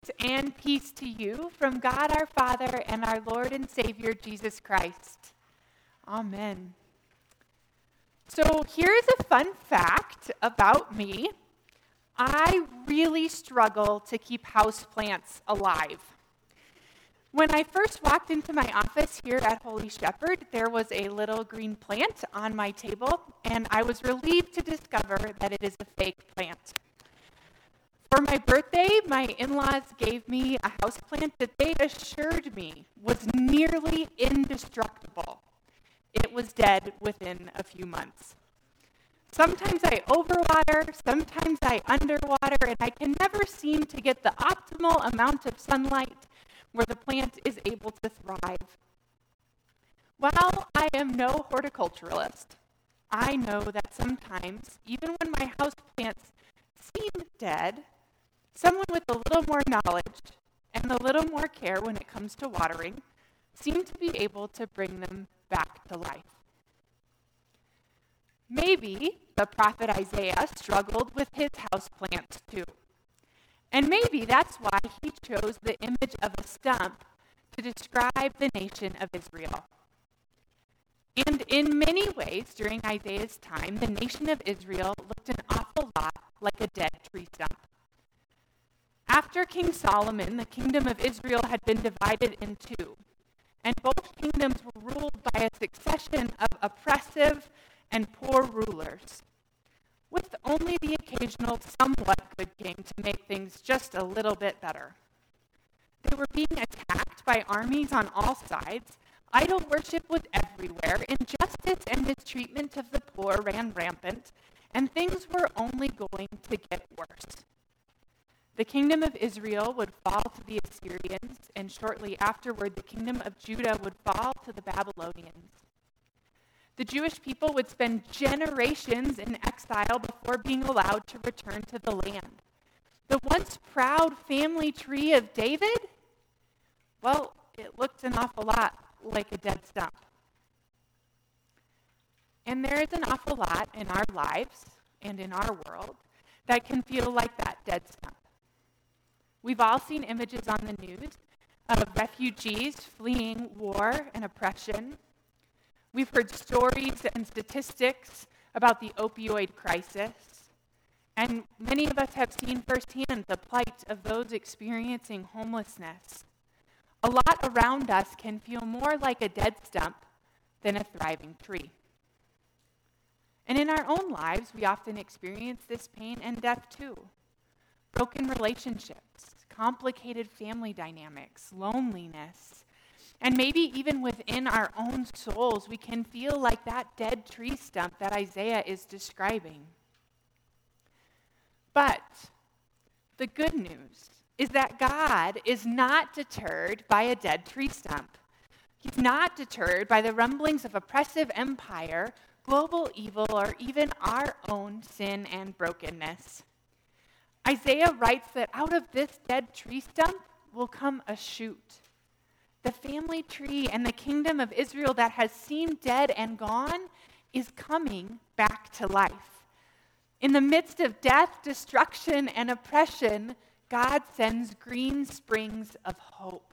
and peace to you from God our Father and our Lord and Savior Jesus Christ. Amen. So here's a fun fact about me. I really struggle to keep houseplants alive. When I first walked into my office here at Holy Shepherd, there was a little green plant on my table, and I was relieved to discover that it is a fake plant. For my birthday, my in-laws gave me a houseplant that they assured me was nearly indestructible. It was dead within a few months. Sometimes I overwater, sometimes I underwater, and I can never seem to get the optimal amount of sunlight where the plant is able to thrive. While I am no horticulturalist, I know that sometimes, even when my houseplants seem dead, someone with a little more knowledge and a little more care when it comes to watering seem to be able to bring them back to life. Maybe the prophet Isaiah struggled with his houseplants too. And maybe that's why he chose the image of a stump to describe the nation of Israel. And in many ways, during Isaiah's time, the nation of Israel looked an awful lot like a dead tree stump. After King Solomon, the kingdom of Israel had been divided in two, and both kingdoms were ruled by a succession of oppressive and poor rulers, with only the occasional somewhat good king to make things just a little bit better. They were being attacked by armies on all sides, idol worship was everywhere, injustice and mistreatment of the poor ran rampant, and things were only going to get worse. The kingdom of Israel would fall to the Assyrians, and shortly afterward, the kingdom of Judah would fall to the Babylonians. The Jewish people would spend generations in exile before being allowed to return to the land. The once proud family tree of David, well, it looked an awful lot like a dead stump. And there is an awful lot in our lives and in our world that can feel like that dead stump. We've all seen images on the news of refugees fleeing war and oppression. We've heard stories and statistics about the opioid crisis. And many of us have seen firsthand the plight of those experiencing homelessness. A lot around us can feel more like a dead stump than a thriving tree. And in our own lives, we often experience this pain and death too. Broken relationships, complicated family dynamics, loneliness, and maybe even within our own souls, we can feel like that dead tree stump that Isaiah is describing. But the good news is that God is not deterred by a dead tree stump. He's not deterred by the rumblings of oppressive empire, global evil, or even our own sin and brokenness. Isaiah writes that out of this dead tree stump will come a shoot. The family tree and the kingdom of Israel that has seemed dead and gone is coming back to life. In the midst of death, destruction, and oppression, God sends green springs of hope.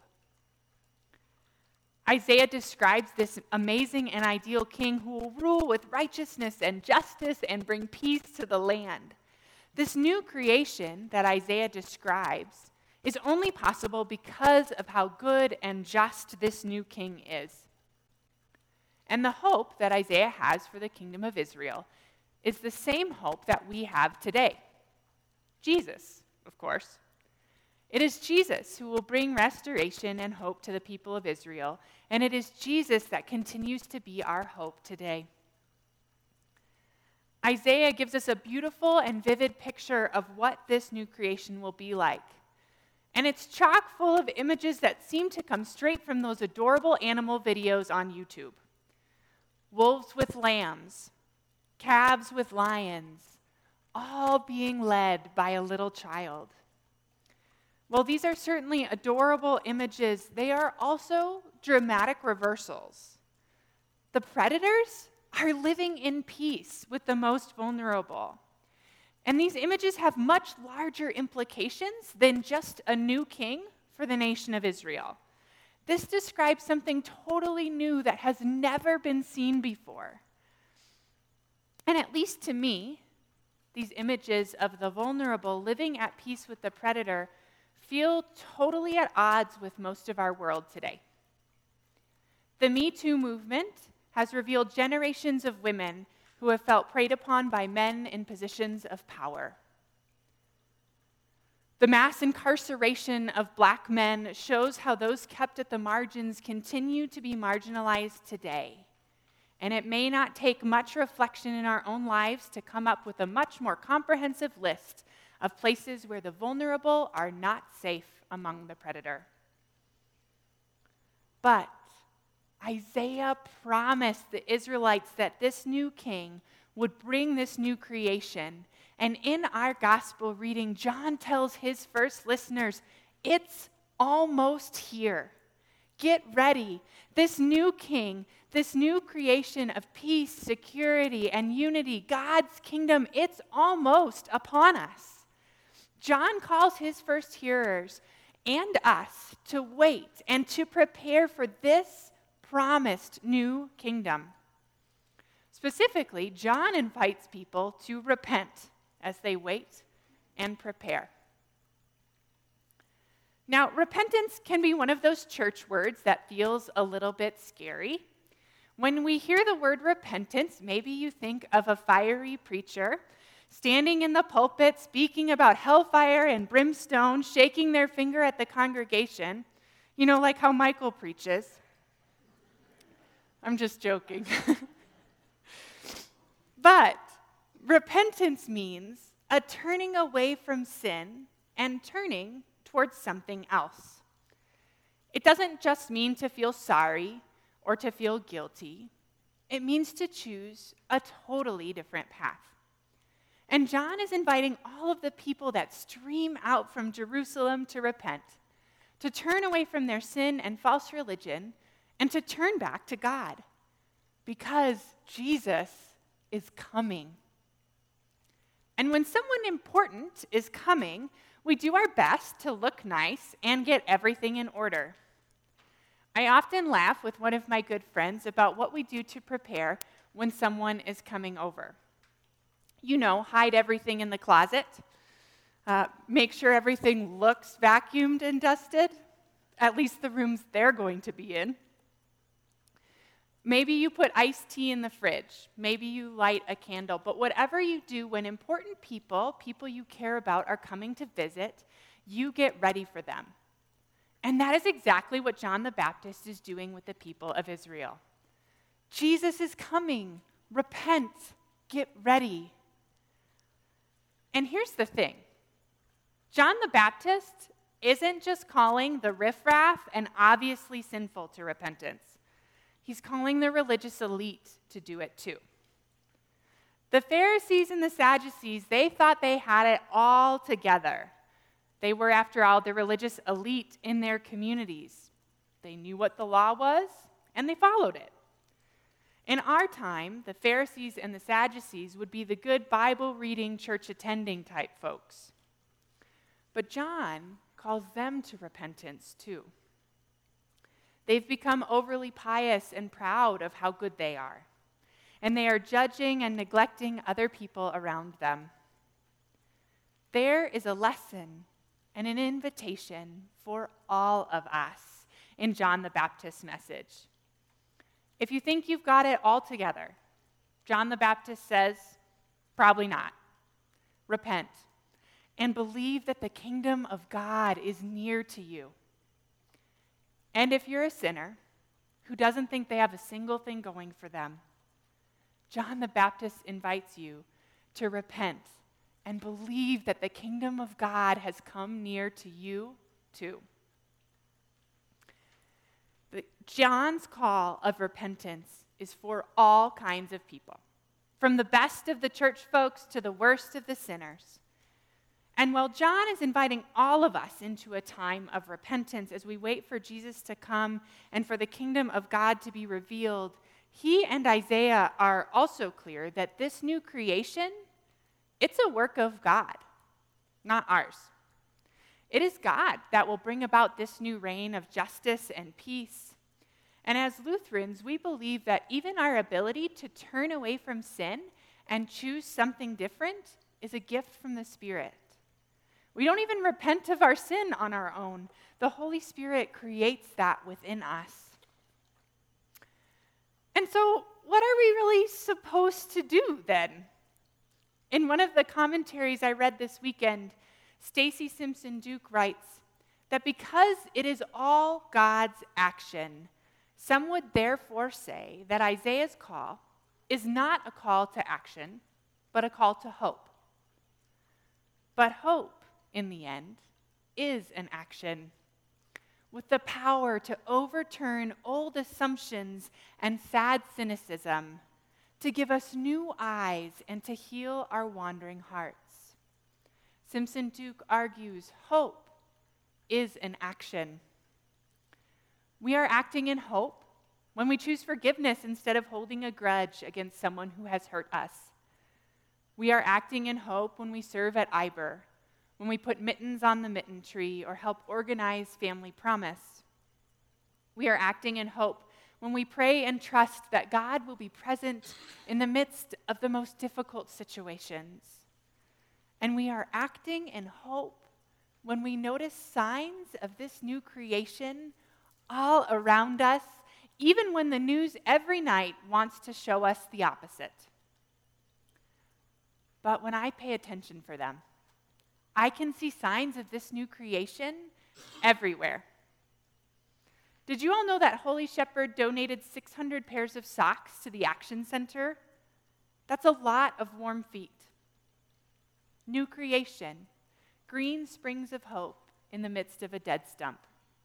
Isaiah describes this amazing and ideal king who will rule with righteousness and justice and bring peace to the land. This new creation that Isaiah describes is only possible because of how good and just this new king is. And the hope that Isaiah has for the kingdom of Israel is the same hope that we have today. Jesus, of course. It is Jesus who will bring restoration and hope to the people of Israel, and it is Jesus that continues to be our hope today. Isaiah gives us a beautiful and vivid picture of what this new creation will be like. And it's chock full of images that seem to come straight from those adorable animal videos on YouTube. Wolves with lambs, calves with lions, all being led by a little child. While these are certainly adorable images, they are also dramatic reversals. The predators are living in peace with the most vulnerable. And these images have much larger implications than just a new king for the nation of Israel. This describes something totally new that has never been seen before. And at least to me, these images of the vulnerable living at peace with the predator feel totally at odds with most of our world today. The Me Too movement has revealed generations of women who have felt preyed upon by men in positions of power. The mass incarceration of Black men shows how those kept at the margins continue to be marginalized today. And it may not take much reflection in our own lives to come up with a much more comprehensive list of places where the vulnerable are not safe among the predator. But Isaiah promised the Israelites that this new king would bring this new creation. And in our gospel reading, John tells his first listeners, it's almost here. Get ready. This new king, this new creation of peace, security, and unity, God's kingdom, it's almost upon us. John calls his first hearers and us to wait and to prepare for this promised new kingdom. Specifically, John invites people to repent as they wait and prepare. Now, repentance can be one of those church words that feels a little bit scary. When we hear the word repentance, maybe you think of a fiery preacher standing in the pulpit, speaking about hellfire and brimstone, shaking their finger at the congregation, like how Michael preaches. I'm just joking. But repentance means a turning away from sin and turning towards something else. It doesn't just mean to feel sorry or to feel guilty. It means to choose a totally different path. And John is inviting all of the people that stream out from Jerusalem to repent, to turn away from their sin and false religion, and to turn back to God, because Jesus is coming. And when someone important is coming, we do our best to look nice and get everything in order. I often laugh with one of my good friends about what we do to prepare when someone is coming over. Hide everything in the closet, make sure everything looks vacuumed and dusted, at least the rooms they're going to be in. Maybe you put iced tea in the fridge. Maybe you light a candle. But whatever you do, when important people you care about, are coming to visit, you get ready for them. And that is exactly what John the Baptist is doing with the people of Israel. Jesus is coming. Repent. Get ready. And here's the thing. John the Baptist isn't just calling the riffraff and obviously sinful to repentance. He's calling the religious elite to do it too. The Pharisees and the Sadducees, they thought they had it all together. They were, after all, the religious elite in their communities. They knew what the law was, and they followed it. In our time, the Pharisees and the Sadducees would be the good Bible-reading, church-attending type folks. But John calls them to repentance too. They've become overly pious and proud of how good they are, and they are judging and neglecting other people around them. There is a lesson and an invitation for all of us in John the Baptist's message. If you think you've got it all together, John the Baptist says, probably not. Repent and believe that the kingdom of God is near to you. And if you're a sinner who doesn't think they have a single thing going for them, John the Baptist invites you to repent and believe that the kingdom of God has come near to you too. John's call of repentance is for all kinds of people, from the best of the church folks to the worst of the sinners. And while John is inviting all of us into a time of repentance as we wait for Jesus to come and for the kingdom of God to be revealed, he and Isaiah are also clear that this new creation It's a work of God, not ours. It is God that will bring about this new reign of justice and peace. And as Lutherans, we believe that even our ability to turn away from sin and choose something different is a gift from the Spirit. We don't even repent of our sin on our own. The Holy Spirit creates that within us. And so, what are we really supposed to do then? In one of the commentaries I read this weekend, Stacy Simpson Duke writes that because it is all God's action, some would therefore say that Isaiah's call is not a call to action, but a call to hope. But hope, in the end, is an action with the power to overturn old assumptions and sad cynicism, to give us new eyes and to heal our wandering hearts. Simpson Duke argues hope is an action. We are acting in hope when we choose forgiveness instead of holding a grudge against someone who has hurt us. We are acting in hope when we serve at IBER, when we put mittens on the mitten tree or help organize Family Promise. We are acting in hope when we pray and trust that God will be present in the midst of the most difficult situations. And we are acting in hope when we notice signs of this new creation all around us, even when the news every night wants to show us the opposite. But when I pay attention for them, I can see signs of this new creation everywhere. Did you all know that Holy Shepherd donated 600 pairs of socks to the Action Center? That's a lot of warm feet. New creation, green springs of hope in the midst of a dead stump.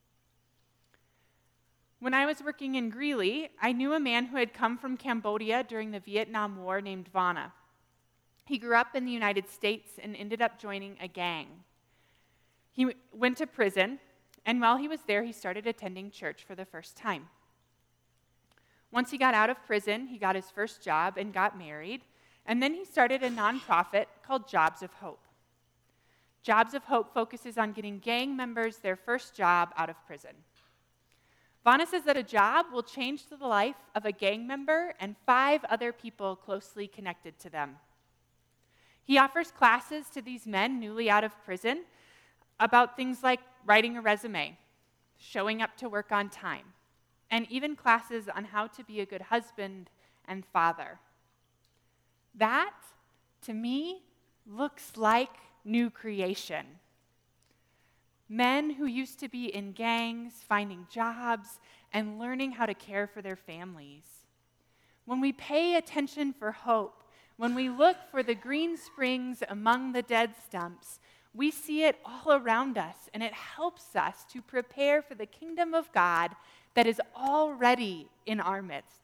When I was working in Greeley, I knew a man who had come from Cambodia during the Vietnam War named Vana. He grew up in the United States and ended up joining a gang. He went to prison, and while he was there, he started attending church for the first time. Once he got out of prison, he got his first job and got married, and then he started a nonprofit called Jobs of Hope. Jobs of Hope focuses on getting gang members their first job out of prison. Vana says that a job will change the life of a gang member and 5 other people closely connected to them. He offers classes to these men newly out of prison about things like writing a resume, showing up to work on time, and even classes on how to be a good husband and father. That, to me, looks like new creation. Men who used to be in gangs, finding jobs, and learning how to care for their families. When we pay attention for hope, when we look for the green springs among the dead stumps, we see it all around us, and it helps us to prepare for the kingdom of God that is already in our midst.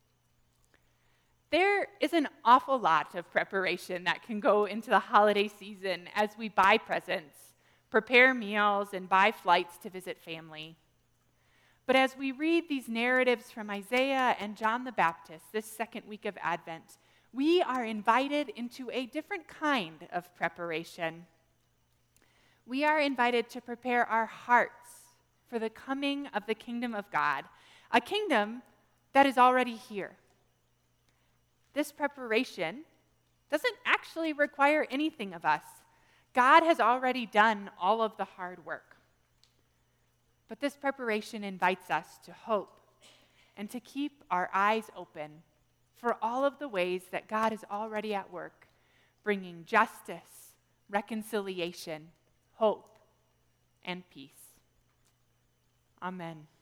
There is an awful lot of preparation that can go into the holiday season as we buy presents, prepare meals, and buy flights to visit family. But as we read these narratives from Isaiah and John the Baptist this second week of Advent, we are invited into a different kind of preparation. We are invited to prepare our hearts for the coming of the kingdom of God, a kingdom that is already here. This preparation doesn't actually require anything of us. God has already done all of the hard work. But this preparation invites us to hope and to keep our eyes open for all of the ways that God is already at work, bringing justice, reconciliation, hope, and peace. Amen.